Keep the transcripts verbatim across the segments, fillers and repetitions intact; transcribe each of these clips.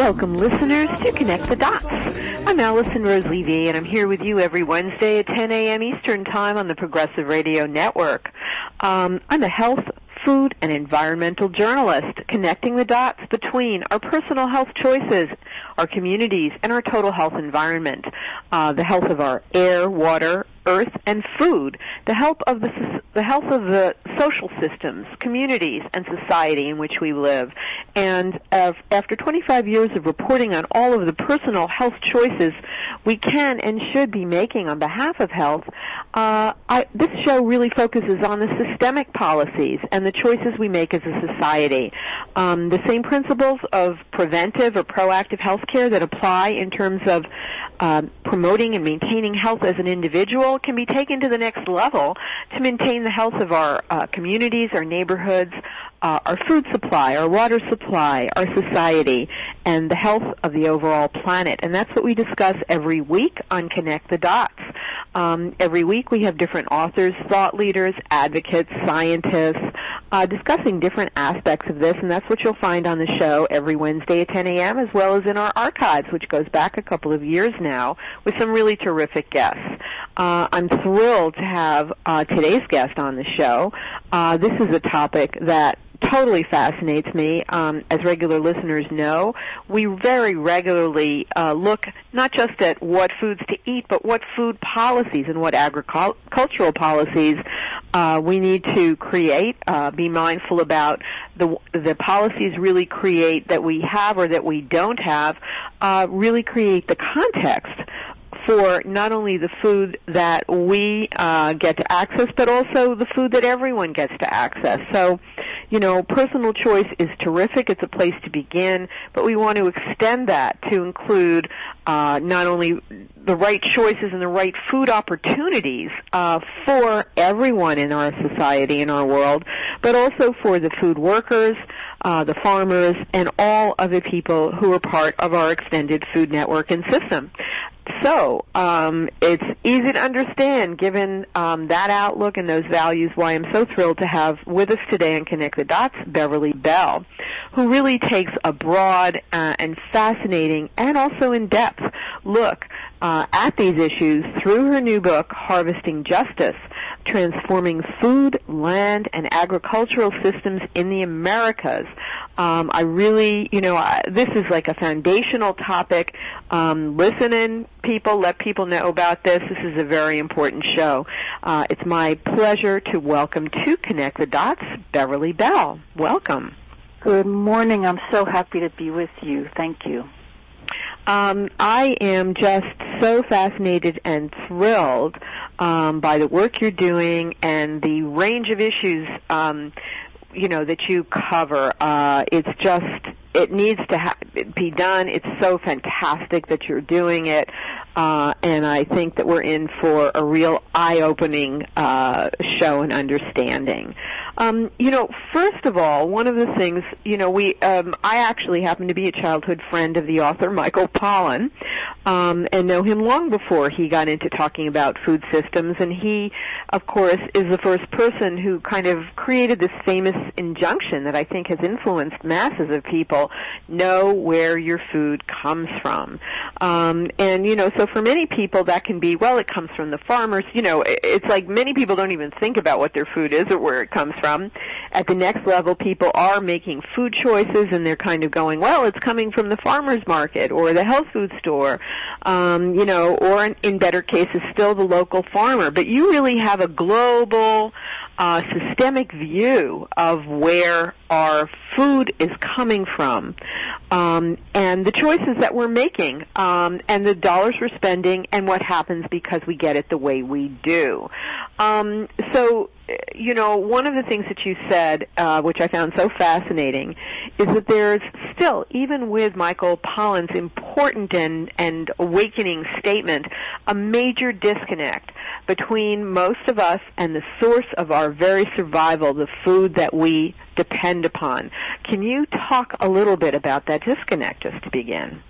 Welcome, listeners, to Connect the Dots. I'm Allison Rose Levy, and I'm here with you every Wednesday at ten a.m. Eastern Time on the Progressive Radio Network. Um, I'm a health, food, and environmental journalist, connecting the dots between our personal health choices, our communities, and our total health environment, uh, the health of our air, water, earth, and food, the health of the the health of the social systems, communities, and society in which we live. And uh, after twenty-five years of reporting on all of the personal health choices we can and should be making on behalf of health, uh, I, this show really focuses on the systemic policies and the choices we make as a society. Um, the same principles of preventive or proactive health care that apply in terms of uh, promoting and maintaining health as an individual can be taken to the next level to maintain the health of our uh, communities, our neighborhoods, uh, our food supply, our water supply, our society, and the health of the overall planet. And that's what we discuss every week on Connect the Dots. Um, every week we have different authors, thought leaders, advocates, scientists, uh, discussing different aspects of this, and that's what you'll find on the show every Wednesday at ten a.m., as well as in our archives, which goes back a couple of years now, with some really terrific guests. Uh, I'm thrilled to have uh, today's guest on the show. Uh, this is a topic that totally fascinates me. Um, as regular listeners know, we very regularly uh, look not just at what foods to eat, but what food policies and what agricultural policies uh, we need to create. Uh, be mindful about the the policies really create that we have or that we don't have, uh, really create the context for not only the food that we uh, get to access, but also the food that everyone gets to access. So, you know, personal choice is terrific. It's a place to begin, but we want to extend that to include uh, not only the right choices and the right food opportunities uh, for everyone in our society, in our world, but also for the food workers, uh, the farmers, and all other people who are part of our extended food network and system. So um, it's easy to understand, given um, that outlook and those values, why I'm so thrilled to have with us today on Connect the Dots Beverly Bell, who really takes a broad uh, and fascinating and also in-depth look uh, at these issues through her new book, Harvesting Justice, Transforming Food, Land, and Agricultural Systems in the Americas. Um, I really, you know, I, this is like a foundational topic. Um, listen in, people. Let people know about this. This is a very important show. Uh, it's my pleasure to welcome to Connect the Dots, Beverly Bell. Welcome. Good morning. I'm so happy to be with you. Thank you. Um, I am just so fascinated and thrilled um, by the work you're doing and the range of issues um, you know, that you cover. Uh, it's just, it needs to ha- be done. It's so fantastic that you're doing it. Uh, and I think that we're in for a real eye-opening uh, show and understanding. Um, you know, first of all, one of the things, you know, we, um, I actually happen to be a childhood friend of the author Michael Pollan, um, and know him long before he got into talking about food systems. And he, of course, is the first person who kind of created this famous injunction that I think has influenced masses of people: know where your food comes from. Um, and, you know, so for many people that can be, well, it comes from the farmers. You know, it's like many people don't even think about what their food is or where it comes from. At the next level, people are making food choices, and they're kind of going, well, it's coming from the farmer's market or the health food store, um, you know, or in, in better cases, still the local farmer. But you really have a global, uh, systemic view of where our food is coming from, um, and the choices that we're making, um, and the dollars we're spending, and what happens because we get it the way we do. Um, so, you know, one of the things that you said, uh, which I found so fascinating, is that there's still, even with Michael Pollan's important and, and awakening statement, a major disconnect between most of us and the source of our very survival, the food that we depend upon. Can you talk a little bit about that disconnect just to begin?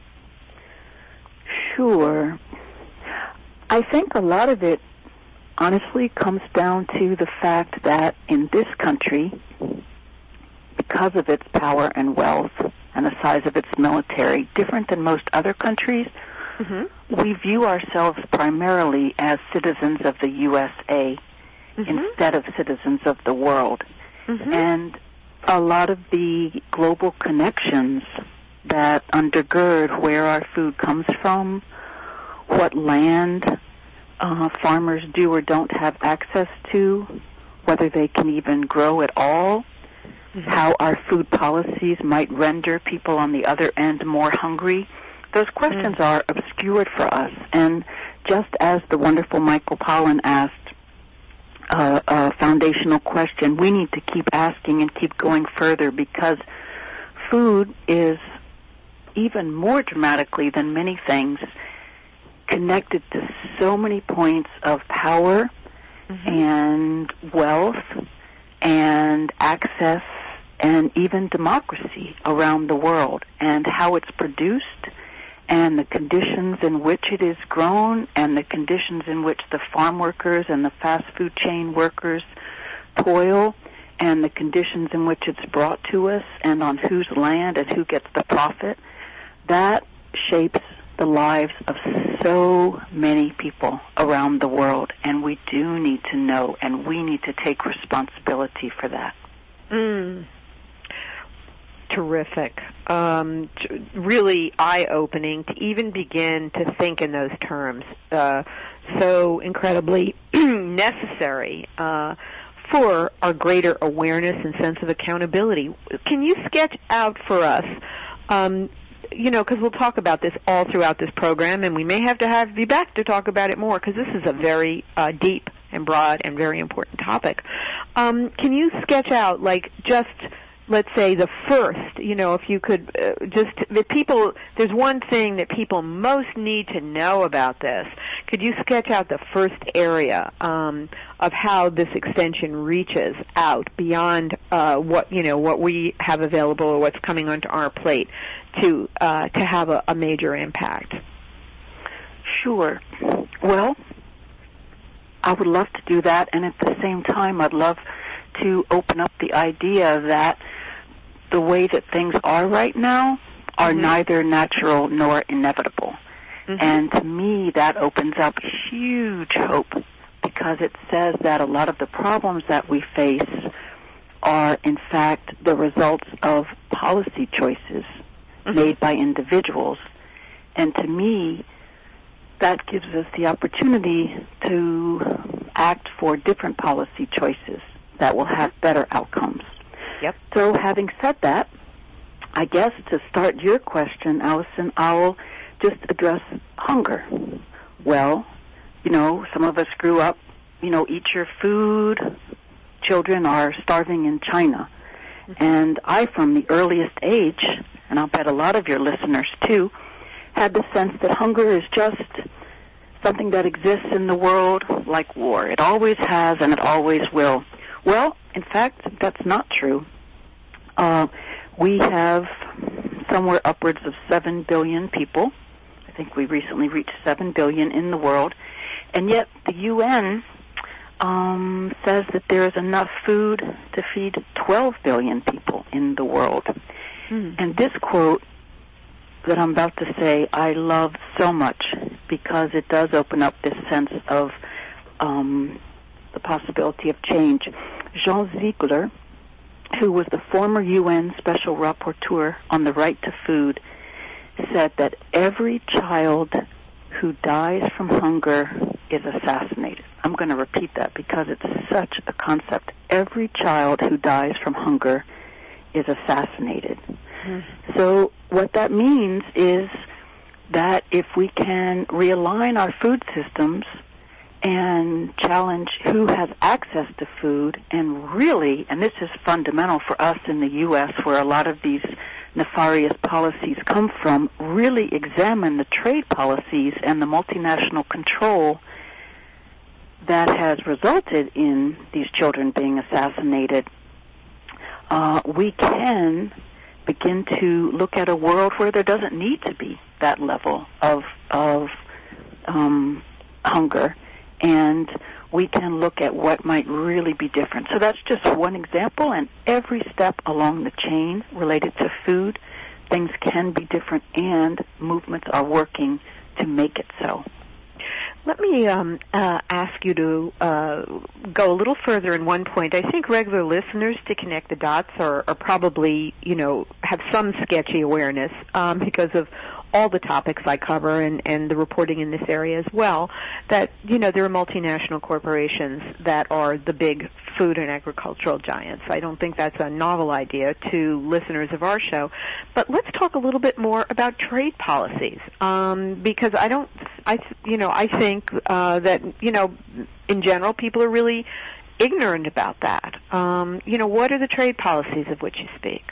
Sure. I think a lot of it honestly comes down to the fact that in this country, because of its power and wealth and the size of its military, different than most other countries, mm-hmm. we view ourselves primarily as citizens of the U S A mm-hmm. instead of citizens of the world. Mm-hmm. And a lot of the global connections that undergird where our food comes from, what land uh, farmers do or don't have access to, whether they can even grow at all, mm-hmm. how our food policies might render people on the other end more hungry. Those questions mm-hmm. are obscured for us. And just as the wonderful Michael Pollan asked uh, a foundational question, we need to keep asking and keep going further, because food is, even more dramatically than many things, connected to so many points of power mm-hmm. and wealth and access and even democracy around the world, and how it's produced and the conditions in which it is grown and the conditions in which the farm workers and the fast food chain workers toil, and the conditions in which it's brought to us and on whose land and who gets the profit. That shapes the lives of so many people around the world, and we do need to know, and we need to take responsibility for that. Mm. Terrific. Um, t- really eye-opening to even begin to think in those terms. Uh, so incredibly necessary uh, for our greater awareness and sense of accountability. Can you sketch out for us, um, you know, because we'll talk about this all throughout this program, and we may have to have you back to talk about it more, because this is a very uh, deep and broad and very important topic. Um, can you sketch out, like, just, let's say, the first, you know, if you could uh, just, the people, there's one thing that people most need to know about this. Could you sketch out the first area um, of how this extension reaches out beyond uh, what, you know, what we have available or what's coming onto our plate to uh, to have a, a major impact? Sure. Well, I would love to do that, and at the same time, I'd love to open up the idea that the way that things are right now are mm-hmm. neither natural nor inevitable. Mm-hmm. And to me, that opens up huge hope, because it says that a lot of the problems that we face are, in fact, the results of policy choices mm-hmm. made by individuals. And to me, that gives us the opportunity to act for different policy choices that will have better outcomes. Yep. So having said that, I guess to start your question, Allison, I'll just address hunger. Well, you know, some of us grew up, you know, eat your food. Children are starving in China. Mm-hmm. And I, from the earliest age, and I'll bet a lot of your listeners too, had the sense that hunger is just something that exists in the world like war. It always has and it always will. Well, in fact, that's not true. Uh, we have somewhere upwards of seven billion people. I think we recently reached seven billion in the world. And yet the U N um, says that there is enough food to feed twelve billion people in the world. Mm. And this quote that I'm about to say I love so much, because it does open up this sense of um, the possibility of change. Jean Ziegler, who was the former U N Special Rapporteur on the right to food, said that every child who dies from hunger is assassinated. I'm going to repeat that because it's such a concept. Every child who dies from hunger is assassinated. Mm-hmm. So what that means is that if we can realign our food systems and challenge who has access to food, and really, and this is fundamental for us in the U S, where a lot of these nefarious policies come from, really examine the trade policies and the multinational control that has resulted in these children being assassinated, uh, we can begin to look at a world where there doesn't need to be that level of of um, hunger, and we can look at what might really be different. So that's just one example, and every step along the chain related to food things can be different, and movements are working to make it so. Let me um, uh, ask you to uh, go a little further in one point. I think regular listeners to Connect the Dots are, are probably, you know, have some sketchy awareness um, because of all the topics I cover and, and the reporting in this area as well, that, you know, there are multinational corporations that are the big food and agricultural giants. I don't think that's a novel idea to listeners of our show. But let's talk a little bit more about trade policies, um, because I don't, I, you know, I think uh, that, you know, in general, people are really ignorant about that. Um, you know, what are the trade policies of which you speak?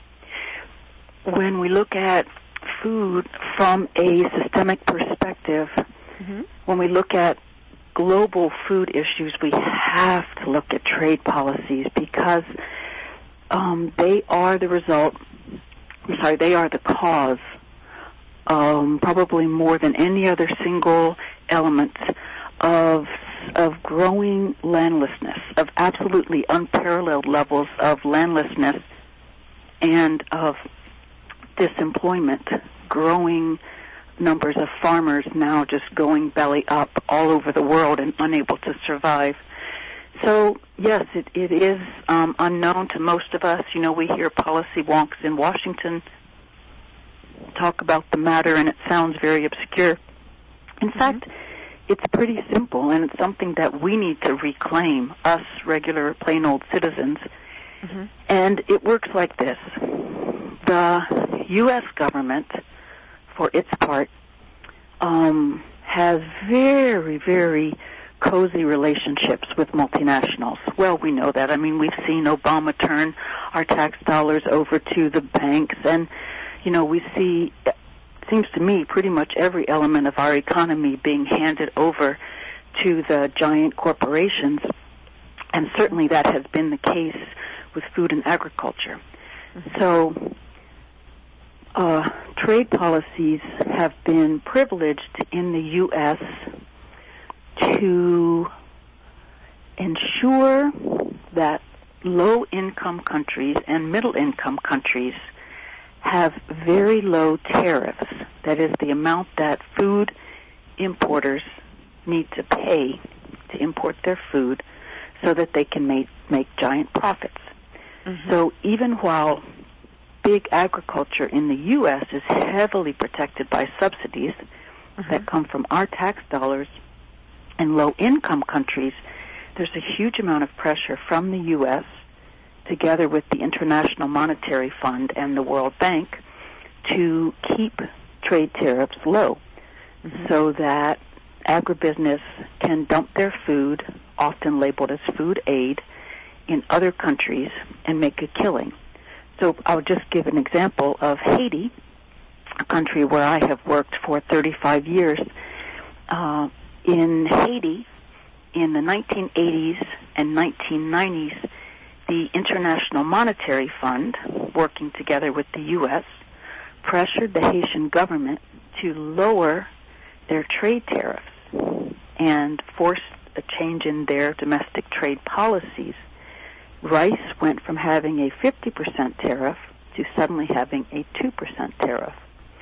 When we look at food from a systemic perspective, mm-hmm. when we look at global food issues, we have to look at trade policies because um, they are the result, I'm sorry, they are the cause, um, probably more than any other single element of of growing landlessness, of absolutely unparalleled levels of landlessness and of disemployment, growing numbers of farmers now just going belly up all over the world and unable to survive. So, yes, it, it is um, unknown to most of us. You know, we hear policy wonks in Washington talk about the matter, and it sounds very obscure. In mm-hmm. fact, it's pretty simple, and it's something that we need to reclaim, us regular, plain old citizens. Mm-hmm. And it works like this. The U S government, for its part, um, has very, very cozy relationships with multinationals. Well, we know that. I mean, we've seen Obama turn our tax dollars over to the banks, and, you know, we see, it seems to me, pretty much every element of our economy being handed over to the giant corporations, and certainly that has been the case with food and agriculture. Mm-hmm. So, Uh, trade policies have been privileged in the U S to ensure that low-income countries and middle-income countries have very low tariffs. That is, the amount that food importers need to pay to import their food so that they can make, make giant profits. Mm-hmm. So even while big agriculture in the U S is heavily protected by subsidies mm-hmm. that come from our tax dollars, in low-income countries, there's a huge amount of pressure from the U S, together with the International Monetary Fund and the World Bank, to keep trade tariffs low mm-hmm. so that agribusiness can dump their food, often labeled as food aid, in other countries and make a killing. So I'll just give an example of Haiti, a country where I have worked for thirty-five years. Uh, in Haiti, in the nineteen eighties and nineteen nineties, the International Monetary Fund, working together with the U S, pressured the Haitian government to lower their trade tariffs and forced a change in their domestic trade policies. Rice went from having a fifty percent tariff to suddenly having a two percent tariff.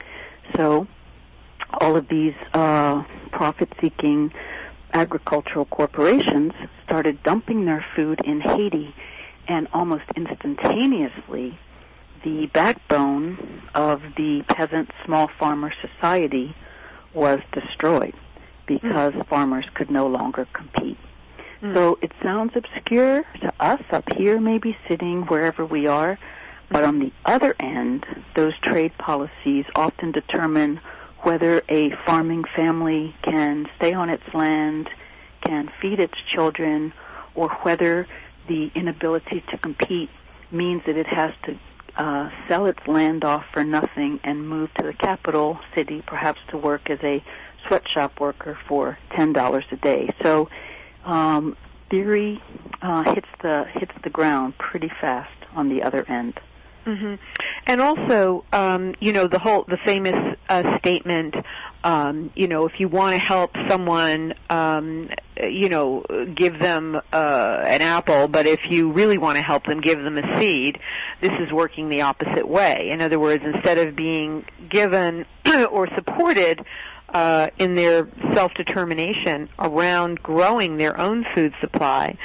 So all of these uh, profit-seeking agricultural corporations started dumping their food in Haiti, and almost instantaneously the backbone of the peasant small farmer society was destroyed because mm. farmers could no longer compete. Mm. So it sounds obscure to us up here, maybe sitting wherever we are, but on the other end, those trade policies often determine whether a farming family can stay on its land, can feed its children, or whether the inability to compete means that it has to uh, sell its land off for nothing and move to the capital city, perhaps to work as a sweatshop worker for ten dollars a day. So um, theory uh, hits the hits the ground pretty fast on the other end. Mm-hmm. And also, um, you know, the whole the famous uh, statement, Um, you know, if you want to help someone, um, you know, give them uh, an apple, but if you really want to help them, give them a seed, this is working the opposite way. In other words, instead of being given or supported uh, in their self-determination around growing their own food supply,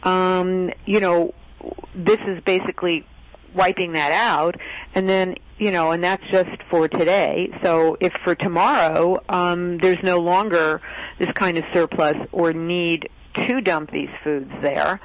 um, you know, this is basically wiping that out, and then, you know, and that's just for today. So if for tomorrow um, there's no longer this kind of surplus or need to dump these foods there,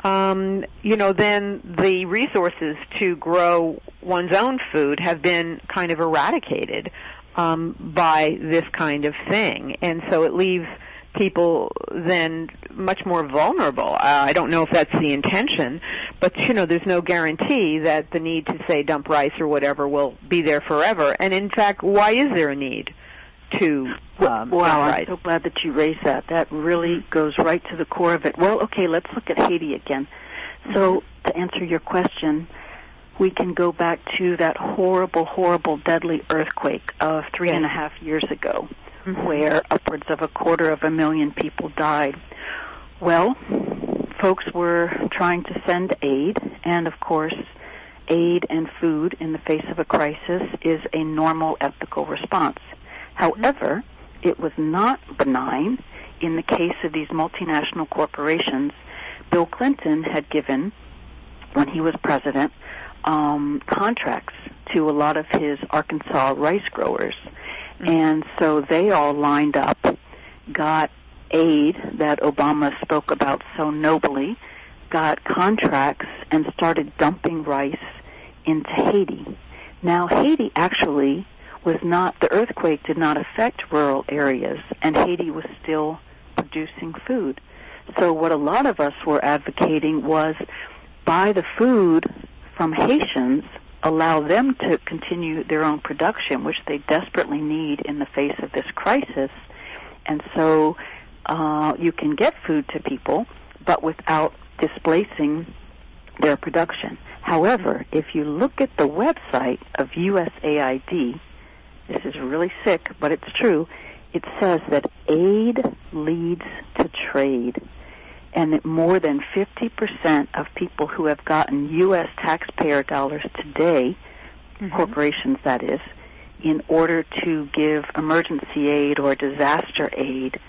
um, you know, then the resources to grow one's own food have been kind of eradicated um, by this kind of thing. And so it leaves people then much more vulnerable. Uh, I don't know if that's the intention, but, you know, there's no guarantee that the need to, say, dump rice or whatever will be there forever. And, in fact, why is there a need to um, Wow, dump I'm rice? so glad that you raised that. That really goes right to the core of it. Well, okay, let's look at Haiti again. So to answer your question, we can go back to that horrible, horrible, deadly earthquake of three Yes. and a half years ago, Mm-hmm. where upwards of a quarter of a million people died. Well, folks were trying to send aid, and of course, aid and food in the face of a crisis is a normal ethical response. However, it was not benign in the case of these multinational corporations. Bill Clinton had given, when he was president, um, contracts to a lot of his Arkansas rice growers. And so they all lined up, got aid that Obama spoke about so nobly, got contracts, and started dumping rice into Haiti. Now, Haiti actually was not, the earthquake did not affect rural areas, and Haiti was still producing food. So what a lot of us were advocating was buy the food from Haitians, allow them to continue their own production, which they desperately need in the face of this crisis. And so uh, you can get food to people, but without displacing their production. However, if you look at the website of U S A I D, this is really sick, but it's true, it says that aid leads to trade, and that more than fifty percent of people who have gotten U S taxpayer dollars today, mm-hmm. corporations that is, in order to give emergency aid or disaster aid,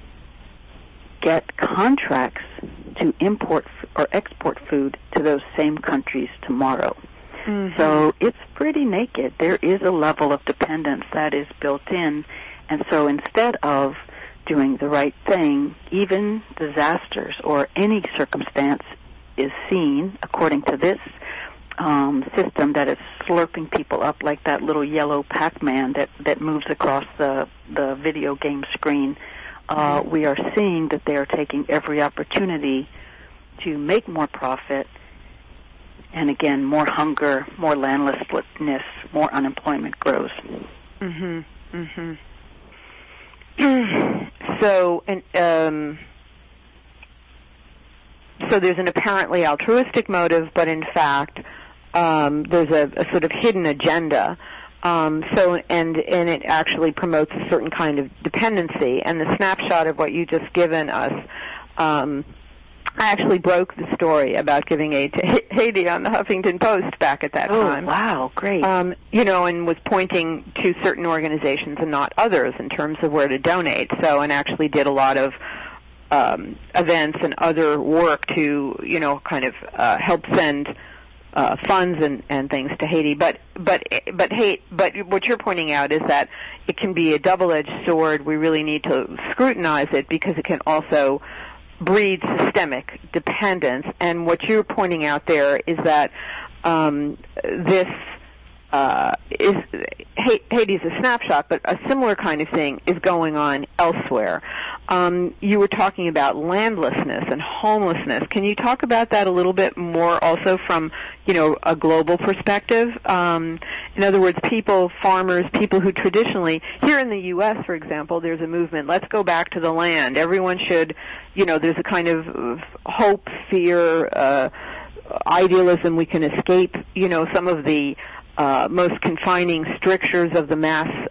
get contracts to import f- or export food to those same countries tomorrow. Mm-hmm. So it's pretty naked. There is a level of dependence that is built in, and so instead of doing the right thing, even disasters or any circumstance is seen, according to this um, system that is slurping people up like that little yellow Pac-Man that, that moves across the, the video game screen. Uh, we are seeing that they are taking every opportunity to make more profit, and again, more hunger, more landlessness, more unemployment grows. Mm-hmm. Mm-hmm. So, and, um, so there's an apparently altruistic motive, but in fact, um, there's a, a sort of hidden agenda. Um, so, and and it actually promotes a certain kind of dependency. And the snapshot of what you just given us, um, I actually broke the story about giving aid to Haiti on the Huffington Post back at that oh, time. Oh, wow, great. Um, you know, and was pointing to certain organizations and not others in terms of where to donate. So, and actually did a lot of um, events and other work to, you know, kind of uh, help send uh, funds and, and things to Haiti. But, but, but, hey, but what you're pointing out is that it can be a double-edged sword. We really need to scrutinize it because it can also breed systemic dependence. And what you're pointing out there is that um, this uh, is Haiti is a snapshot, but a similar kind of thing is going on elsewhere. Um, you were talking about landlessness and homelessness. Can you talk about that a little bit more, also from, you know, a global perspective? Um, in other words, people, farmers, people who traditionally, here in the U S, for example, there's a movement, let's go back to the land. Everyone should, you know, there's a kind of hope, fear, uh, idealism. We can escape, you know, some of the uh, most confining strictures of the mass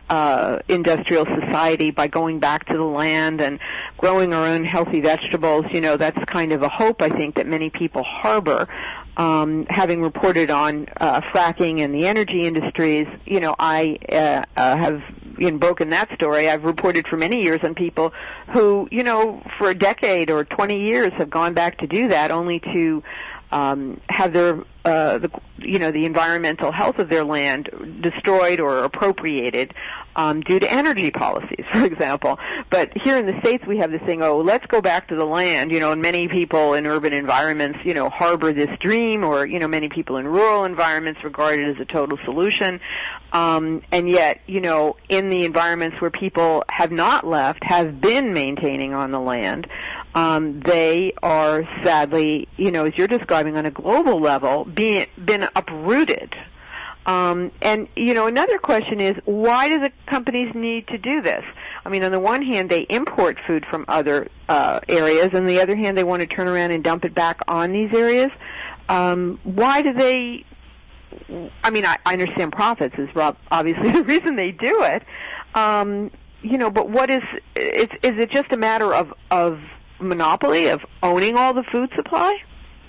uh, industrial society by going back to the land and growing our own healthy vegetables. You know, that's kind of a hope, I think, that many people harbor. Um, having reported on uh, fracking and the energy industries, you know, I uh, uh, have you know, broken that story. I've reported for many years on people who, you know, for a decade or twenty years have gone back to do that, only to um, have their, uh, the, you know, the environmental health of their land destroyed or appropriated um, due to energy policies, for example. But here in the States, we have this thing, oh, let's go back to the land, you know, and many people in urban environments, you know, harbor this dream, or, you know, many people in rural environments regard it as a total solution. Um, and yet, you know, in the environments where people have not left, have been maintaining on the land, um, they are sadly, you know, as you're describing on a global level, being, been uprooted. Um, and, you know, another question is, why do the companies need to do this? I mean, on the one hand, they import food from other uh, areas, and on the other hand, they want to turn around and dump it back on these areas. Um, why do they, I mean, I, I understand profits is obviously the reason they do it, um, you know, but what is, is, is it just a matter of, of monopoly, of owning all the food supply?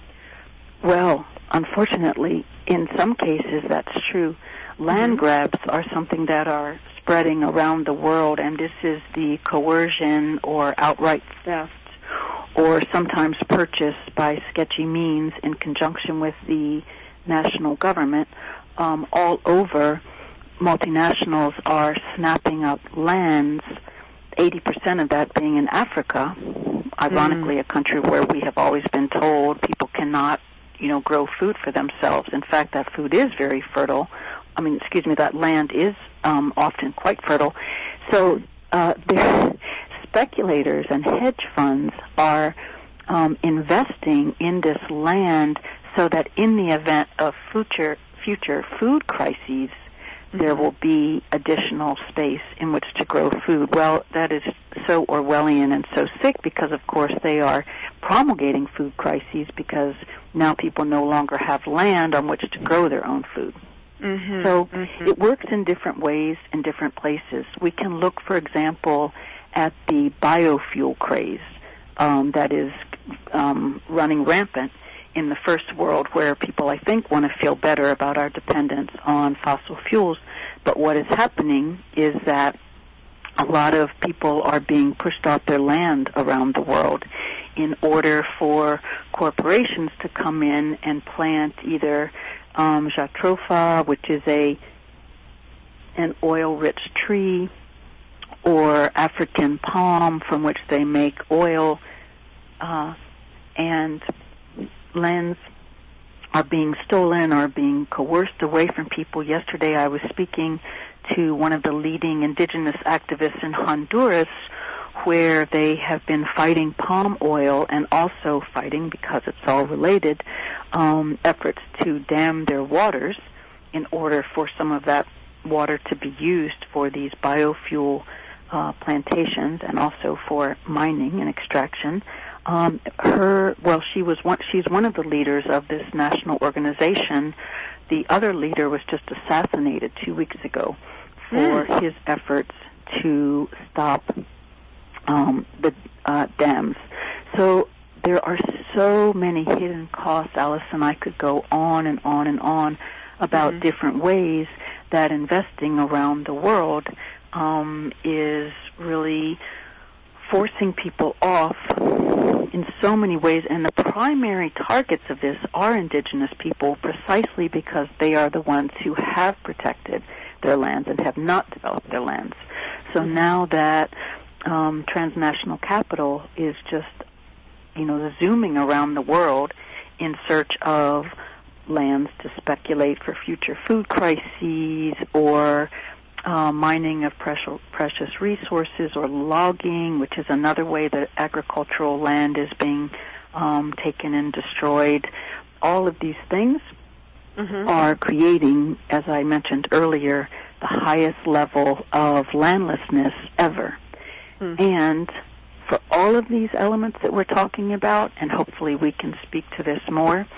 Well, unfortunately, in some cases, that's true. Land mm-hmm. grabs are something that are spreading around the world, and this is the coercion or outright theft or sometimes purchase by sketchy means in conjunction with the national government. Um, all over, multinationals are snapping up lands, eighty percent of that being in Africa, ironically mm. a country where we have always been told people cannot you know, grow food for themselves. In fact, that food is very fertile. I mean, excuse me, that land is um, often quite fertile. So uh, speculators and hedge funds are um, investing in this land so that in the event of future future food crises, mm-hmm. there will be additional space in which to grow food. Well, that is so Orwellian and so sick because, of course, they are promulgating food crises because now people no longer have land on which to grow their own food. Mm-hmm, so mm-hmm. it works in different ways in different places. We can look, for example, at the biofuel craze um, that is um, running rampant in the first world, where people, I think, want to feel better about our dependence on fossil fuels. But what is happening is that a lot of people are being pushed off their land around the world in order for corporations to come in and plant either um, jatropha, which is a an oil-rich tree, or African palm, from which they make oil, uh, and lands are being stolen or being coerced away from people. Yesterday I was speaking to one of the leading indigenous activists in Honduras, where they have been fighting palm oil and also fighting, because it's all related, um, efforts to dam their waters in order for some of that water to be used for these biofuel uh, plantations and also for mining and extraction. Um, her, well, she was one, she's one of the leaders of this national organization. The other leader was just assassinated two weeks ago for mm. his efforts to stop um, the uh, dams. So there are so many hidden costs, Allison. I could go on and on and on about mm-hmm. different ways that investing around the world um, is really forcing people off in so many ways, and the primary targets of this are indigenous people, precisely because they are the ones who have protected their lands and have not developed their lands. So now that um, transnational capital is just, you know, zooming around the world in search of lands to speculate for future food crises, or Uh, mining of precious, precious resources, or logging, which is another way that agricultural land is being um, taken and destroyed. All of these things mm-hmm. are creating, as I mentioned earlier, the highest level of landlessness ever. Mm-hmm. And for all of these elements that we're talking about, and hopefully we can speak to this more,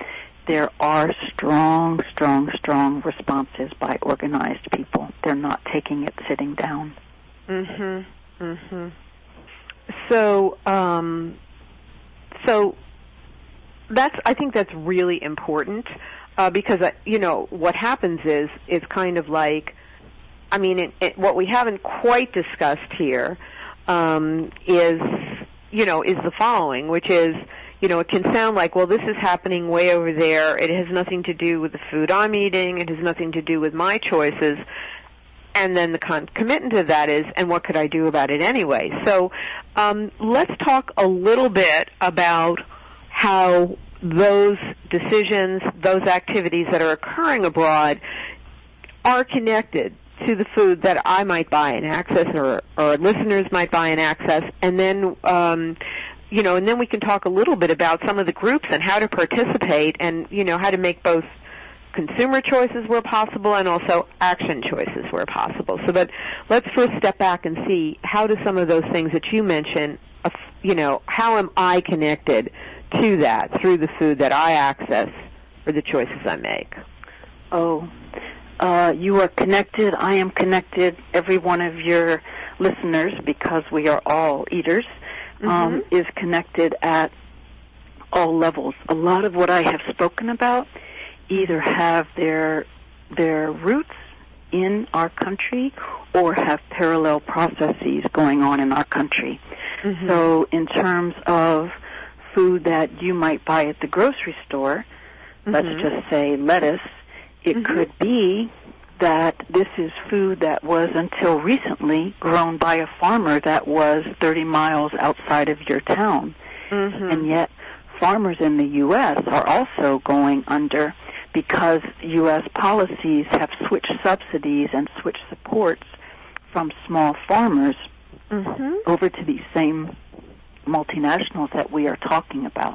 there are strong, strong, strong responses by organized people. They're not taking it sitting down. Mhm. Mhm. So, um, so that's. I think that's really important uh, because uh, you know what happens is it's kind of like. I mean, it, it, what we haven't quite discussed here um, is, you know, is the following, which is, you know, it can sound like, well, this is happening way over there. It has nothing to do with the food I'm eating. It has nothing to do with my choices. And then the concomitant to that is, and what could I do about it anyway? So um, let's talk a little bit about how those decisions, those activities that are occurring abroad are connected to the food that I might buy and access, or, or listeners might buy and access, and then, um, you know, and then we can talk a little bit about some of the groups and how to participate, and you know, how to make both consumer choices where possible and also action choices where possible. So, but let's first step back and see how do some of those things that you mentioned, uh, you know, how am I connected to that through the food that I access or the choices I make? Oh. Uh, you are connected. I am connected. Every one of your listeners, because we are all eaters, um, mm-hmm. is connected at all levels. A lot of what I have spoken about either have their their roots in our country or have parallel processes going on in our country. Mm-hmm. So in terms of food that you might buy at the grocery store, mm-hmm. let's just say lettuce, it mm-hmm. could be that this is food that was until recently grown by a farmer that was thirty miles outside of your town. Mm-hmm. And yet farmers in the U S are also going under because U S policies have switched subsidies and switched supports from small farmers mm-hmm. over to these same multinationals that we are talking about.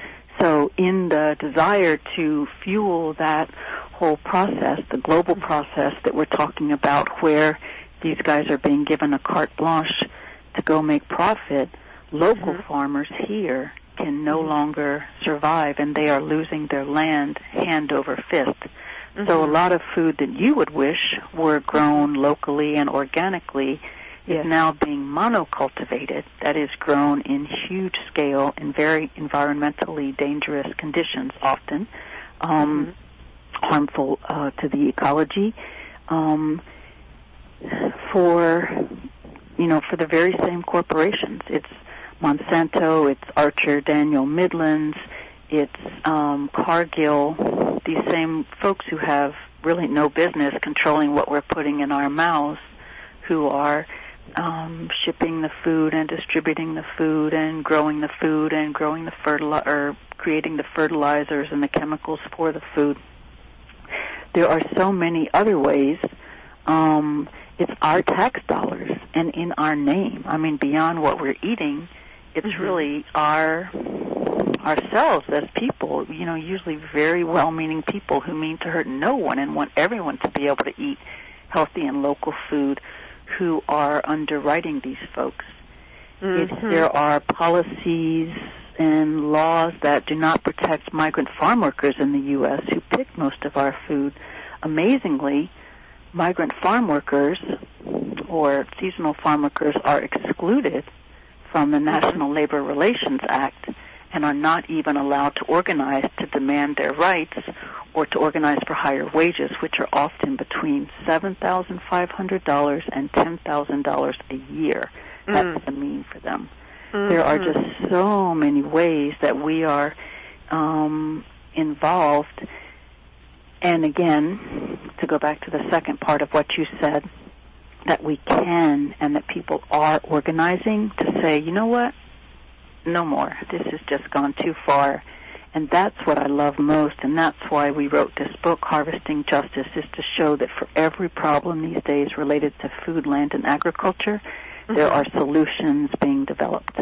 So in the desire to fuel that whole process, the global process that we're talking about, where these guys are being given a carte blanche to go make profit, local mm-hmm. farmers here can no mm-hmm. longer survive, and they are losing their land hand over fist. Mm-hmm. So a lot of food that you would wish were grown locally and organically is yes. now being monocultivated, that is grown in huge scale in very environmentally dangerous conditions often, um, mm-hmm. harmful uh, to the ecology, um, for, you know, for the very same corporations. It's Monsanto, it's Archer Daniel Midlands, it's um, Cargill, these same folks who have really no business controlling what we're putting in our mouths, who are Um, shipping the food and distributing the food and growing the food and growing the fertili- or creating the fertilizers and the chemicals for the food. There are so many other ways. Um, it's our tax dollars and in our name. I mean, beyond what we're eating, it's mm-hmm. really our ourselves as people. You know, usually very well-meaning people who mean to hurt no one and want everyone to be able to eat healthy and local food, who are underwriting these folks. Mm-hmm. If there are policies and laws that do not protect migrant farm workers in the U S who pick most of our food, amazingly, migrant farm workers or seasonal farm workers are excluded from the National Labor Relations Act and are not even allowed to organize to demand their rights or to organize for higher wages, which are often between seven thousand five hundred dollars and ten thousand dollars a year. That's mm. the mean for them. Mm-hmm. There are just so many ways that we are um, involved. And again, to go back to the second part of what you said, that we can and that people are organizing to say, you know what, no more. This has just gone too far. And that's what I love most, and that's why we wrote this book, Harvesting Justice, is to show that for every problem these days related to food, land, and agriculture, mm-hmm. there are solutions being developed.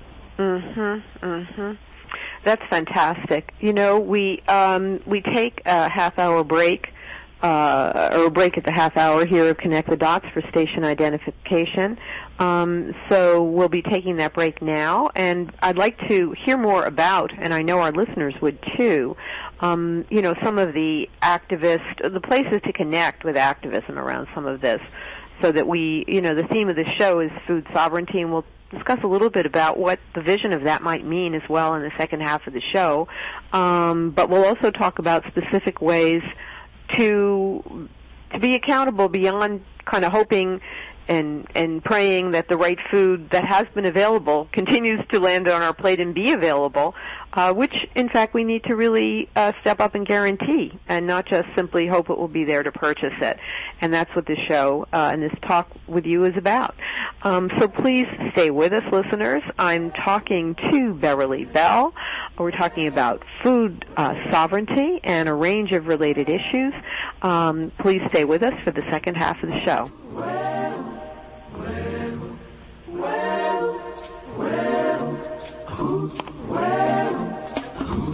Mm-hmm, mm-hmm. That's fantastic. You know, we um, we take a half-hour break, uh, or a break at the half hour here of Connect the Dots for station identification. Um, so we'll be taking that break now, and I'd like to hear more about, and I know our listeners would too, um, you know, some of the activists, the places to connect with activism around some of this, so that we, you know, the theme of the show is food sovereignty, and we'll discuss a little bit about what the vision of that might mean as well in the second half of the show. Um, but we'll also talk about specific ways to to be accountable beyond kind of hoping and and praying that the right food that has been available continues to land on our plate and be available, uh, which, in fact, we need to really uh, step up and guarantee, and not just simply hope it will be there to purchase it. And that's what this show uh, and this talk with you is about. Um, so please stay with us, listeners. I'm talking to Beverly Bell. We're talking about food uh, sovereignty and a range of related issues. Um, please stay with us for the second half of the show. Well, well, well, well, who, well, who,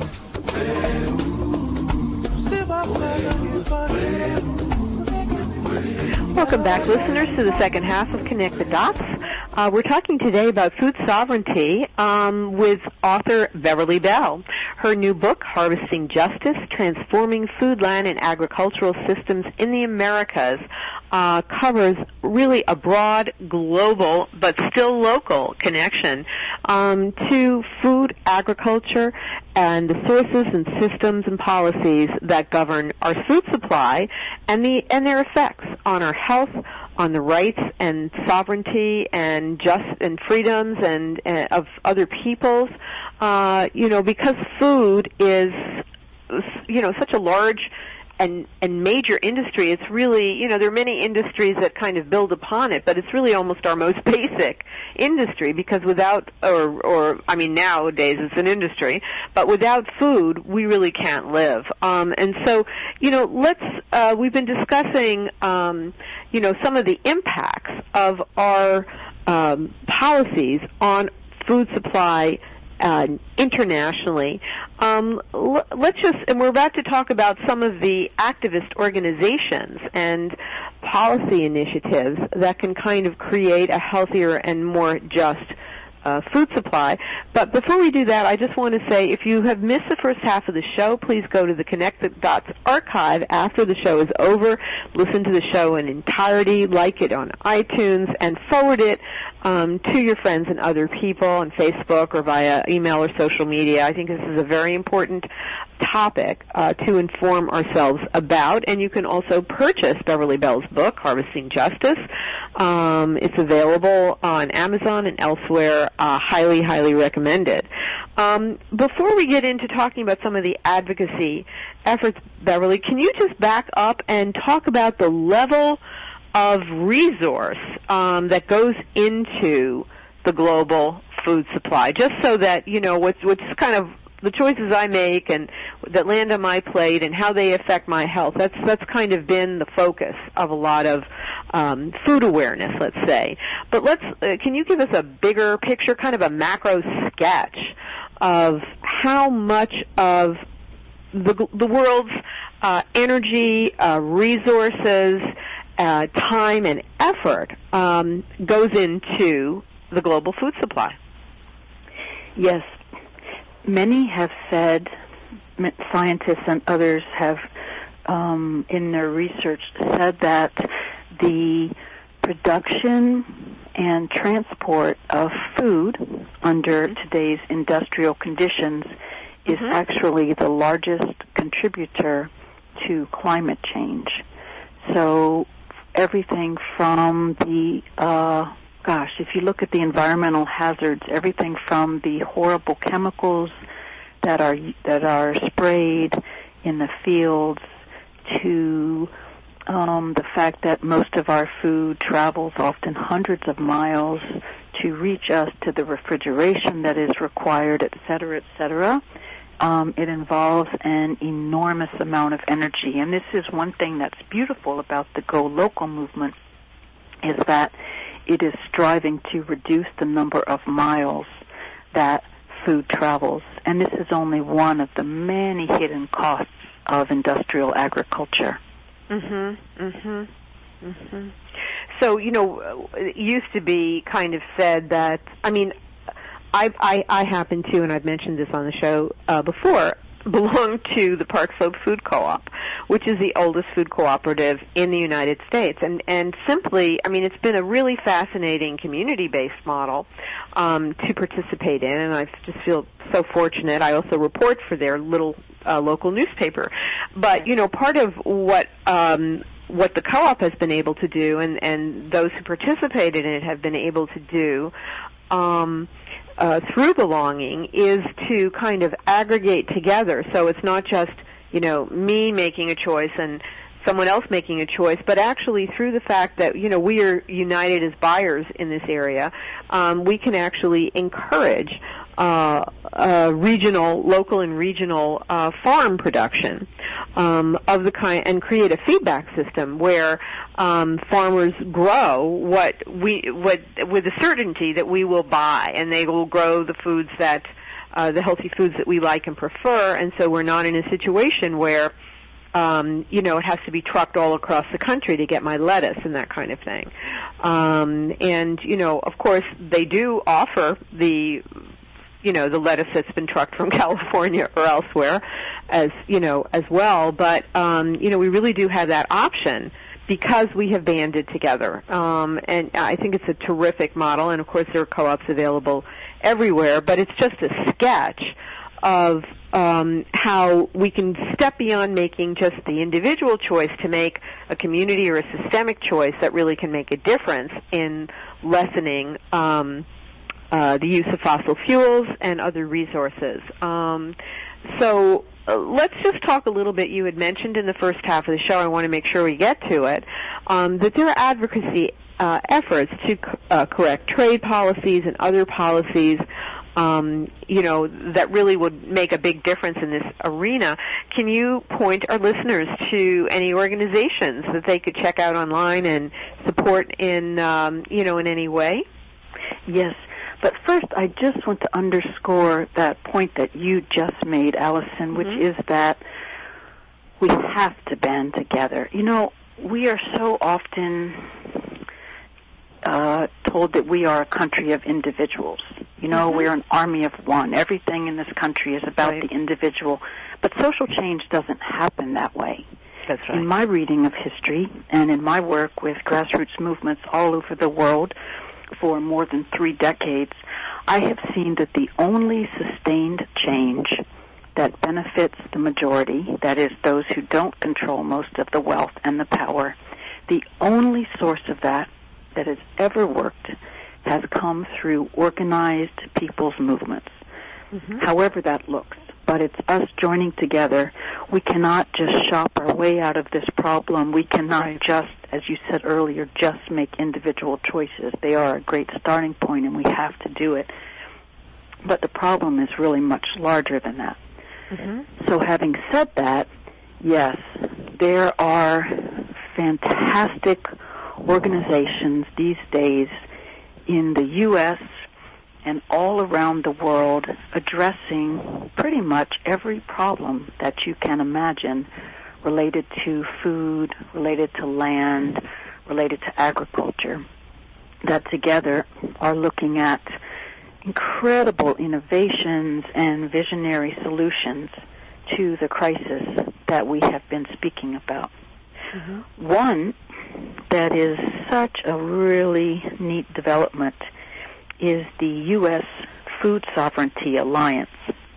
Welcome back, listeners, to the second half of Connect the Dots. Uh, we're talking today about food sovereignty um, with author Beverly Bell. Her new book, Harvesting Justice, Transforming Food, Land, and Agricultural Systems in the Americas, uh, covers really a broad, global, but still local connection um, to food, agriculture, and the sources and systems and policies that govern our food supply and the and their effects on our health, on the rights and sovereignty and just and freedoms and uh, of other peoples. Uh, you know, because food is, you know, such a large and and major industry. It's really, you know, there are many industries that kind of build upon it, but it's really almost our most basic industry, because without, or, or I mean, nowadays it's an industry, but without food, we really can't live. Um, and so, you know, let's, uh, we've been discussing, um, you know, some of the impacts of our um, policies on food supply Uh, internationally. Um, l- let's just, and we're about to talk about some of the activist organizations and policy initiatives that can kind of create a healthier and more just uh, food supply. But before we do that, I just want to say, if you have missed the first half of the show, please go to the Connect the Dots archive after the show is over. Listen to the show in entirety, like it on iTunes, and forward it Um, to your friends and other people on Facebook or via email or social media. I think this is a very important topic uh, to inform ourselves about. And you can also purchase Beverly Bell's book, Harvesting Justice. Um, it's available on Amazon and elsewhere. Uh, highly, highly recommended. Um, before we get into talking about some of the advocacy efforts, Beverly, can you just back up and talk about the level of resource um, that goes into the global food supply, just so that, you know, what's, what's kind of the choices I make and that land on my plate and how they affect my health. That's that's kind of been the focus of a lot of um, food awareness, let's say. But let's uh, can you give us a bigger picture, kind of a macro sketch of how much of the the world's uh, energy, uh, resources, Uh, time and effort um, goes into the global food supply? Yes. Many have said, scientists and others have, um, in their research, said that the production and transport of food under today's industrial conditions is mm-hmm. actually the largest contributor to climate change. So everything from the, uh, gosh, if you look at the environmental hazards, everything from the horrible chemicals that are that are sprayed in the fields to um, the fact that most of our food travels often hundreds of miles to reach us, to the refrigeration that is required, et cetera, et cetera. Um, it involves an enormous amount of energy. And this is one thing that's beautiful about the Go Local movement, is that it is striving to reduce the number of miles that food travels. And this is only one of the many hidden costs of industrial agriculture. Mhm. Mhm. Mhm. So, you know, it used to be kind of said that, I mean, I, I, I happen to, and I've mentioned this on the show uh, before, belong to the Park Slope Food Co-op, which is the oldest food cooperative in the United States. And, and simply, I mean, it's been a really fascinating community-based model um, to participate in, and I just feel so fortunate. I also report for their little uh, local newspaper. But, you know, part of what um, what the co-op has been able to do, and, and those who participated in it have been able to do, um, Uh, through belonging, is to kind of aggregate together. So it's not just, you know, me making a choice and someone else making a choice, but actually through the fact that, you know, we are united as buyers in this area, um, we can actually encourage uh, uh, regional, local and regional uh, farm production um, of the kind, and create a feedback system where um, farmers grow what we, what with the certainty that we will buy, and they will grow the foods that, uh, the healthy foods that we like and prefer, and so we're not in a situation where Um, you know, it has to be trucked all across the country to get my lettuce and that kind of thing. Um, and, you know, of course, they do offer the, you know, the lettuce that's been trucked from California or elsewhere as, you know, as well. But, um, you know, we really do have that option because we have banded together. Um, and I think it's a terrific model. And, of course, there are co-ops available everywhere. But it's just a sketch of um, how we can step beyond making just the individual choice to make a community or a systemic choice that really can make a difference in lessening um, uh, the use of fossil fuels and other resources. Um, so uh, let's just talk a little bit. You had mentioned in the first half of the show, I want to make sure we get to it, um, that there are advocacy uh, efforts to uh, correct trade policies and other policies Um, you know, that really would make a big difference in this arena. Can you point our listeners to any organizations that they could check out online and support in, um, you know, in any way? Yes. But first, I just want to underscore that point that you just made, Allison, which mm-hmm. is that we have to band together. You know, we are so often uh, told that we are a country of individuals. You know, mm-hmm. we're an army of one. Everything in this country is about right. the individual. But social change doesn't happen that way. That's right. In my reading of history and in my work with grassroots movements all over the world for more than three decades, I have seen that the only sustained change that benefits the majority, that is those who don't control most of the wealth and the power, the only source of that that has ever worked has come through organized people's movements, mm-hmm. however that looks. But it's us joining together. We cannot just shop our way out of this problem. We cannot right. just, as you said earlier, just make individual choices. They are a great starting point, and we have to do it. But the problem is really much larger than that. Mm-hmm. So having said that, yes, there are fantastic organizations these days in the U S and all around the world addressing pretty much every problem that you can imagine related to food, related to land, related to agriculture, that together are looking at incredible innovations and visionary solutions to the crisis that we have been speaking about. Mm-hmm. One that is such a really neat development is the U S Food Sovereignty Alliance.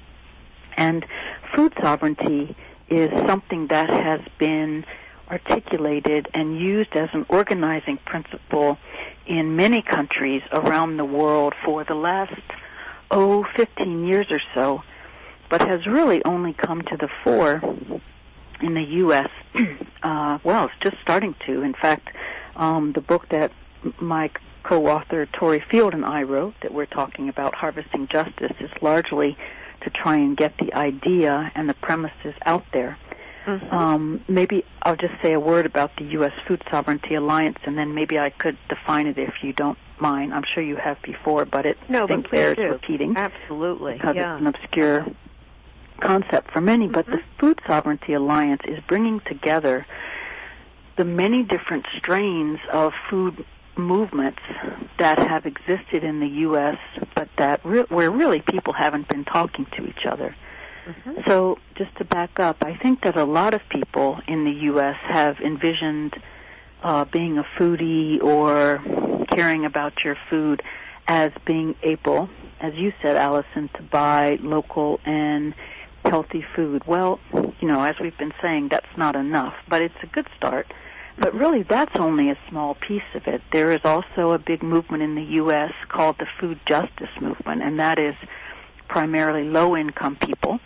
And food sovereignty is something that has been articulated and used as an organizing principle in many countries around the world for the last, oh, fifteen years or so, but has really only come to the fore in the U S Uh, well, it's just starting to. In fact, um, the book that my co-author Tori Field and I wrote that we're talking about, Harvesting Justice, is largely to try and get the idea and the premises out there. Mm-hmm. Um, maybe I'll just say a word about the U S Food Sovereignty Alliance, and then maybe I could define it if you don't mind. I'm sure you have before, but it no, I think but bears do. repeating. Absolutely. Because yeah. it's an obscure concept for many, but mm-hmm. the Food Sovereignty Alliance is bringing together the many different strains of food movements that have existed in the U S, but that re- where really people haven't been talking to each other. Mm-hmm. So just to back up, I think that a lot of people in the U S have envisioned uh, being a foodie or caring about your food as being able, as you said, Allison, to buy local and healthy food. Well, you know, as we've been saying, that's not enough, but it's a good start. But really, that's only a small piece of it. There is also a big movement in the U S called the Food Justice Movement, and that is primarily low-income people,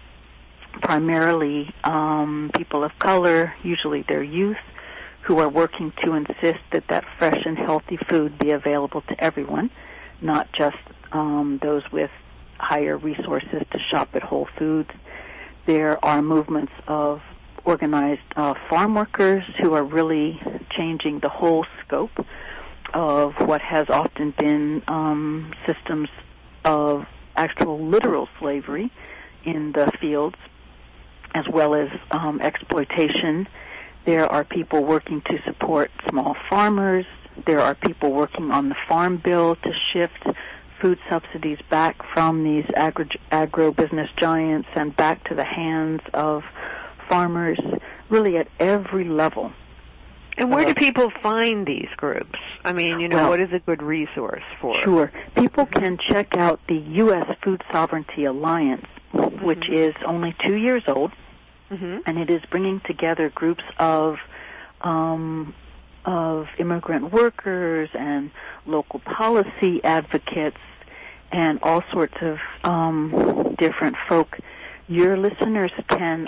primarily um, people of color, usually they're youth, who are working to insist that that fresh and healthy food be available to everyone, not just um, those with higher resources to shop at Whole Foods. There are movements of organized uh, farm workers who are really changing the whole scope of what has often been um, systems of actual literal slavery in the fields, as well as um, exploitation. There are people working to support small farmers. There are people working on the farm bill to shift food subsidies back from these agro, agro-business giants and back to the hands of farmers, really at every level. And where uh, do people find these groups? I mean, you know, well, what is a good resource for? Sure. People can check out the U S Food Sovereignty Alliance, mm-hmm. which is only two years old, mm-hmm. and it is bringing together groups of um, of immigrant workers and local policy advocates and all sorts of um, different folk. Your listeners can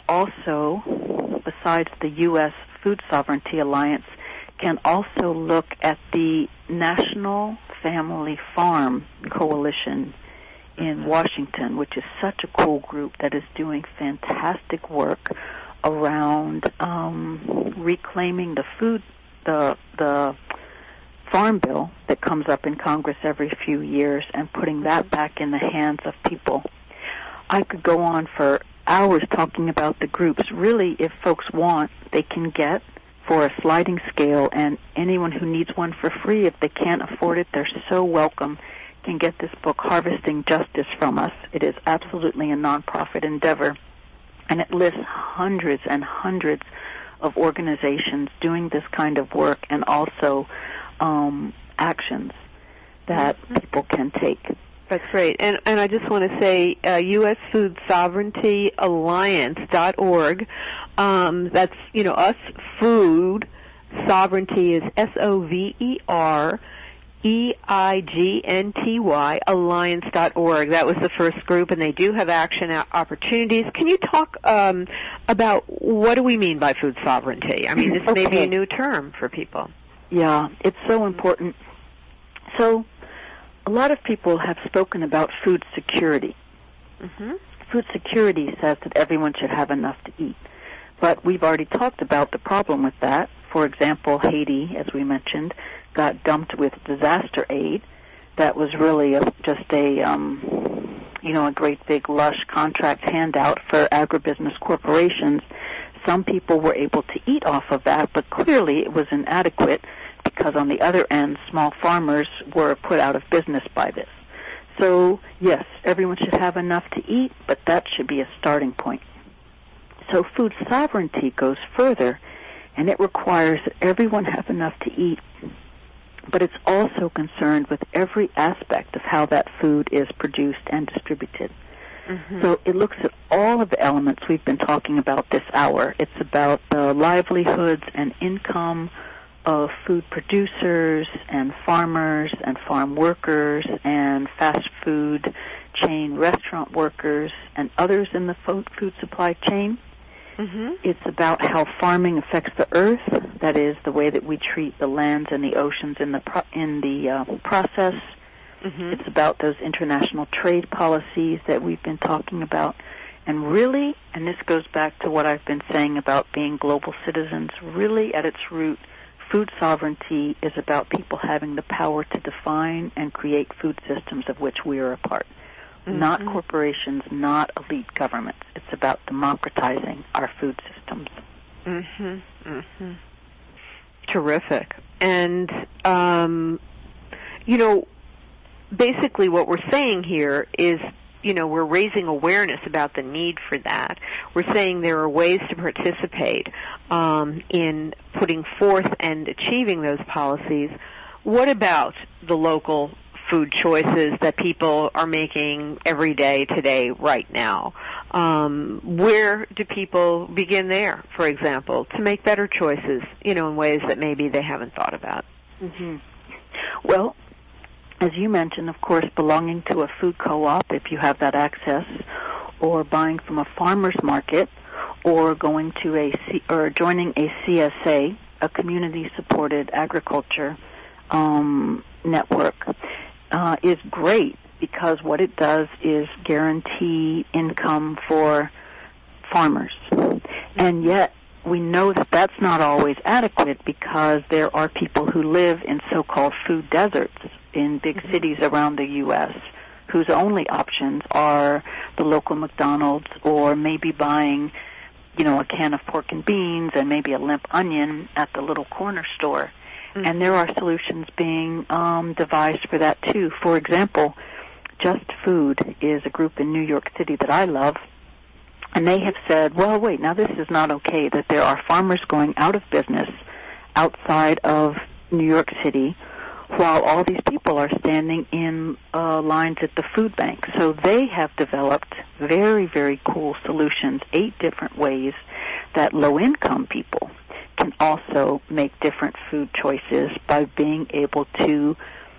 also, besides the U S Food Sovereignty Alliance, can also look at the National Family Farm Coalition in Washington, which is such a cool group that is doing fantastic work around um, reclaiming the food, the the farm bill that comes up in Congress every few years and putting that back in the hands of people. I could go on for hours talking about the groups. Really, if folks want, they can get for a sliding scale, and anyone who needs one for free, if they can't afford it, they're so welcome, can get this book, Harvesting Justice, from us. It is absolutely a nonprofit endeavor, and it lists hundreds and hundreds of organizations doing this kind of work and also um, actions that people can take. That's great. And and I just want to say uh, U S Food Sovereignty Alliance dot org. Um, that's, you know, us food. Sovereignty is S O V E R E I G N T Y, alliance dot org. That was the first group, and they do have action opportunities. Can you talk um, about what do we mean by food sovereignty? I mean, this okay. may be a new term for people. Yeah, it's so important. So a lot of people have spoken about food security. Mm-hmm. Food security says that everyone should have enough to eat. But we've already talked about the problem with that. For example, Haiti, as we mentioned, got dumped with disaster aid. That was really a, just a, um, you know, a great big lush contract handout for agribusiness corporations. Some people were able to eat off of that, but clearly it was inadequate because on the other end, small farmers were put out of business by this. So, yes, everyone should have enough to eat, but that should be a starting point. So food sovereignty goes further, and it requires that everyone have enough to eat, but it's also concerned with every aspect of how that food is produced and distributed. Mm-hmm. So it looks at all of the elements we've been talking about this hour. It's about the livelihoods and income of food producers and farmers and farm workers and fast food chain restaurant workers and others in the food supply chain. Mm-hmm. It's about how farming affects the earth, that is, the way that we treat the lands and the oceans in the pro- in the uh, process. Mm-hmm. It's about those international trade policies that we've been talking about. And really, and this goes back to what I've been saying about being global citizens, really at its root, food sovereignty is about people having the power to define and create food systems of which we are a part. Mm-hmm. Not corporations, not elite governments. It's about democratizing our food systems. Mm-hmm. Mm-hmm. Terrific. And, um, you know, basically what we're saying here is, you know, we're raising awareness about the need for that. We're saying there are ways to participate um, in putting forth and achieving those policies. What about the local food choices that people are making every day today, right now? Um, where do people begin there, for example, to make better choices, you know, in ways that maybe they haven't thought about? Mm-hmm. Well, as you mentioned, of course, belonging to a food co-op, if you have that access, or buying from a farmer's market, or going to a C- or joining a C S A, a community-supported agriculture um, network, uh, is great, because what it does is guarantee income for farmers. And yet, we know that that's not always adequate, because there are people who live in so-called food deserts in big cities around the U S whose only options are the local McDonald's, or maybe buying, you know, a can of pork and beans and maybe a limp onion at the little corner store. Mm-hmm. And there are solutions being um, devised for that, too. For example, Just Food is a group in New York City that I love, and they have said, well, wait, now this is not okay, that there are farmers going out of business outside of New York City while all these people are standing in uh, lines at the food bank. So they have developed very, very cool solutions, eight different ways that low-income people can also make different food choices by being able to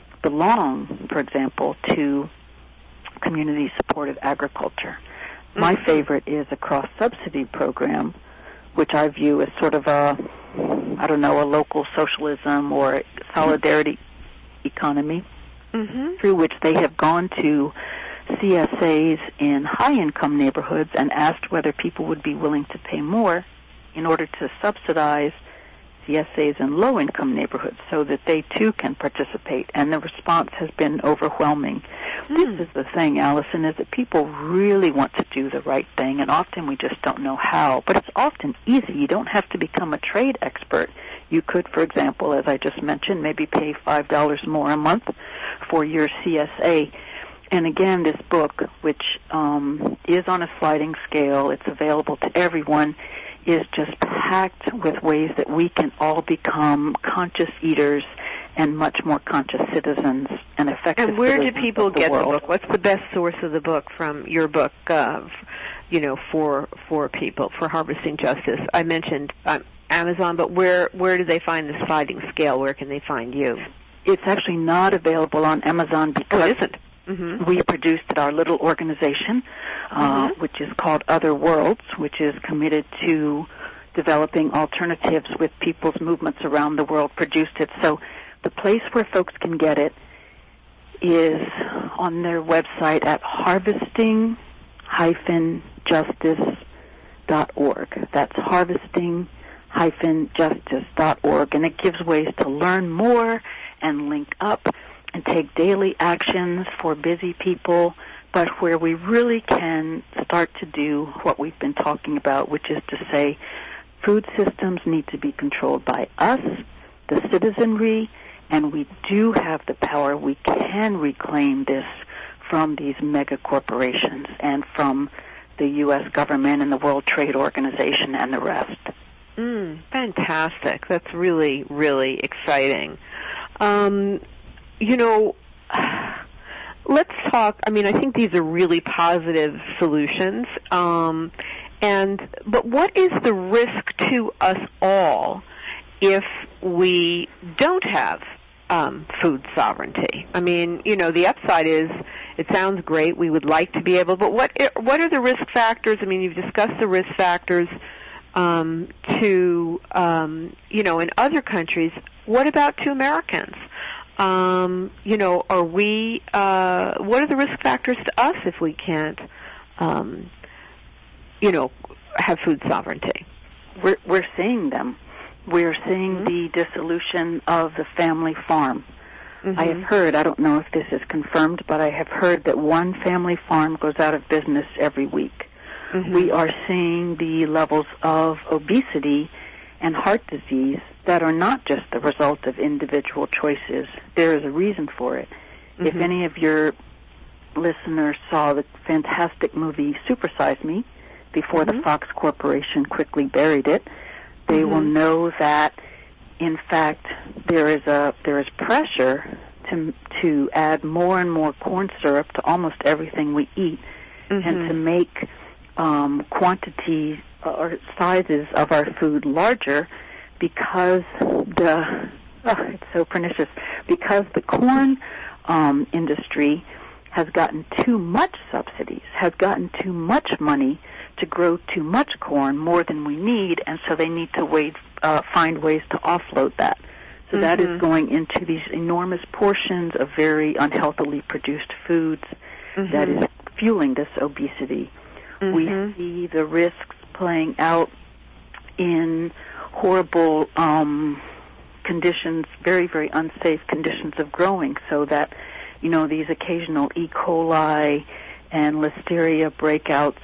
belong, for example, to community-supported agriculture. Mm-hmm. My favorite is a cross-subsidy program, which I view as sort of a, I don't know, a local socialism or solidarity economy, mm-hmm. through which they have gone to C S As in high-income neighborhoods and asked whether people would be willing to pay more in order to subsidize C S As in low-income neighborhoods so that they, too, can participate. And the response has been overwhelming. Mm. This is the thing, Allison, is that people really want to do the right thing, and often we just don't know how. But it's often easy. You don't have to become a trade expert. You could, for example, as I just mentioned, maybe pay five dollars more a month for your C S A. And again, this book, which um, is on a sliding scale, it's available to everyone, is just packed with ways that we can all become conscious eaters and much more conscious citizens and effective. And where do citizens people of the get world. the book? What's the best source of the book from your book, uh, you know, for for people, for Harvesting Justice? I mentioned um, Amazon, but where where do they find the sliding scale? Where can they find you? It's actually not available on Amazon because oh, it isn't. Mm-hmm. We produced at our little organization, uh, mm-hmm. which is called Other Worlds, which is committed to developing alternatives with people's movements around the world, produced it. So the place where folks can get it is on their website at harvesting dash justice dot org. That's harvesting dash justice dot org, and it gives ways to learn more and link up and take daily actions for busy people, but where we really can start to do what we've been talking about, which is to say food systems need to be controlled by us, the citizenry, and we do have the power. We can reclaim this from these mega corporations and from the U S government and the World Trade Organization and the rest. Mm, fantastic. That's really, really exciting. Um, you know, let's talk, I mean, I think these are really positive solutions. Um, and but what is the risk to us all if we don't have um, food sovereignty? I mean, you know, the upside is it sounds great. We would like to be able, but what what are the risk factors? I mean, you've discussed the risk factors um, to, um, you know, in other countries. What about to Americans? Um, you know, are we, uh, what are the risk factors to us if we can't, um, you know, have food sovereignty? We're, we're seeing them. We're seeing mm-hmm. the dissolution of the family farm. Mm-hmm. I have heard, I don't know if this is confirmed, but I have heard that one family farm goes out of business every week. Mm-hmm. We are seeing the levels of obesity and heart disease that are not just the result of individual choices. There is a reason for it. Mm-hmm. If any of your listeners saw the fantastic movie Super Size Me before mm-hmm. the Fox Corporation quickly buried it, they mm-hmm. will know that, in fact, there is a there is pressure to to add more and more corn syrup to almost everything we eat, mm-hmm. and to make um, quantities or sizes of our food larger, because the oh, it's so pernicious because the corn um, industry has gotten too much subsidies, has gotten too much money to grow too much corn, more than we need, and so they need to wait, uh, find ways to offload that. So mm-hmm. that is going into these enormous portions of very unhealthily produced foods mm-hmm. that is fueling this obesity. Mm-hmm. We see the risks playing out in horrible um, conditions, very, very unsafe conditions of growing, so that, you know, these occasional E. coli and listeria breakouts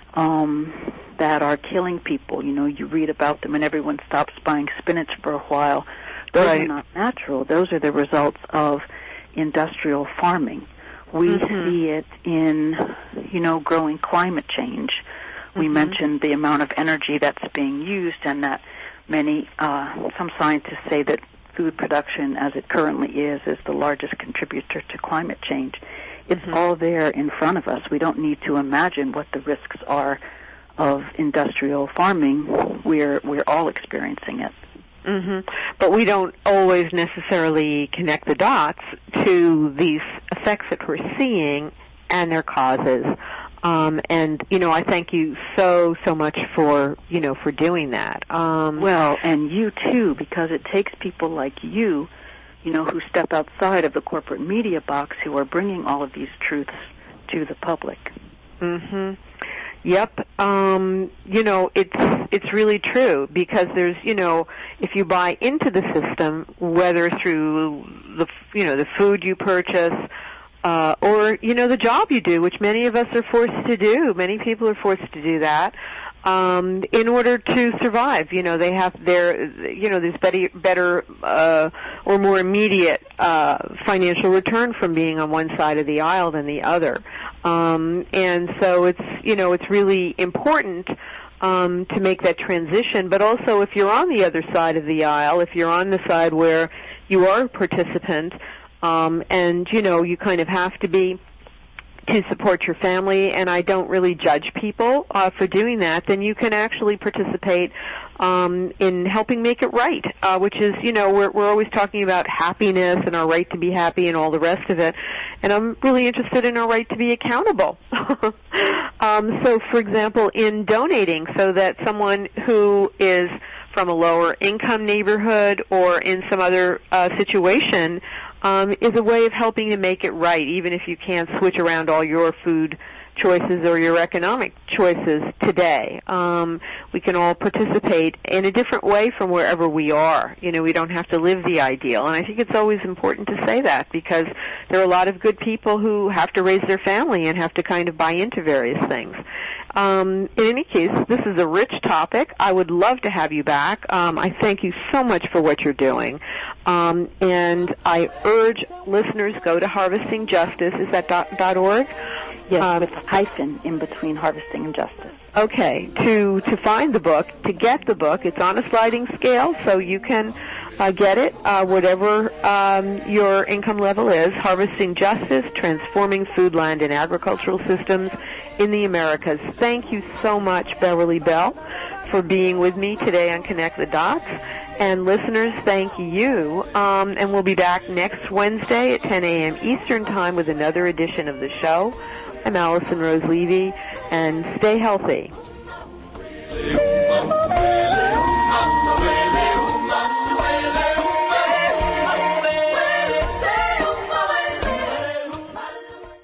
um, that are killing people. You know, you read about them and everyone stops buying spinach for a while. Those right. are not natural. Those are the results of industrial farming. We mm-hmm. see it in, you know, growing climate change. We mm-hmm. mentioned the amount of energy that's being used, and that many, uh, some scientists say that food production as it currently is is the largest contributor to climate change. It's mm-hmm. all there in front of us. We don't need to imagine what the risks are of industrial farming. We're we're all experiencing it. Mm-hmm. But we don't always necessarily connect the dots to these effects that we're seeing and their causes. Um, and, you know, I thank you so, so much for, you know, for doing that. Um, well, and you too, because it takes people like you, you know, who step outside of the corporate media box, who are bringing all of these truths to the public. Mm-hmm. Yep. Um, you know, it's it's really true, because there's, you know, if you buy into the system, whether through the, you know, the food you purchase, uh, or, you know, the job you do, which many of us are forced to do. Many people are forced to do that. Um, in order to survive, you know, they have their, you know, there's better, better, uh, or more immediate, uh, financial return from being on one side of the aisle than the other. Um, and so it's, you know, it's really important, um, to make that transition. But also, if you're on the other side of the aisle, if you're on the side where you are a participant, um, and, you know, you kind of have to be to support your family, and I don't really judge people uh, for doing that, then you can actually participate um, in helping make it right, uh, which is, you know, we're, we're always talking about happiness and our right to be happy and all the rest of it, and I'm really interested in our right to be accountable. um, so, for example, in donating, so that someone who is from a lower income neighborhood or in some other uh, situation Um, is a way of helping to make it right, even if you can't switch around all your food choices or your economic choices today. Um, we can all participate in a different way from wherever we are. You know, we don't have to live the ideal. And I think it's always important to say that, because there are a lot of good people who have to raise their family and have to kind of buy into various things. Um, in any case, this is a rich topic. I would love to have you back. Um, I thank you so much for what you're doing. Um, and I urge listeners, go to Harvesting Justice. Is that dot, dot org? Yes, um, with a hyphen in between Harvesting and Justice. Okay, to, to find the book, to get the book, it's on a sliding scale, so you can uh, get it, uh, whatever um, your income level is. Harvesting Justice, Transforming Food, Land, and Agricultural Systems in the Americas. Thank you so much, Beverly Bell, for being with me today on Connect the Dots. And listeners, thank you. Um, and we'll be back next Wednesday at ten a.m. Eastern Time with another edition of the show. I'm Allison Rose Levy, and stay healthy.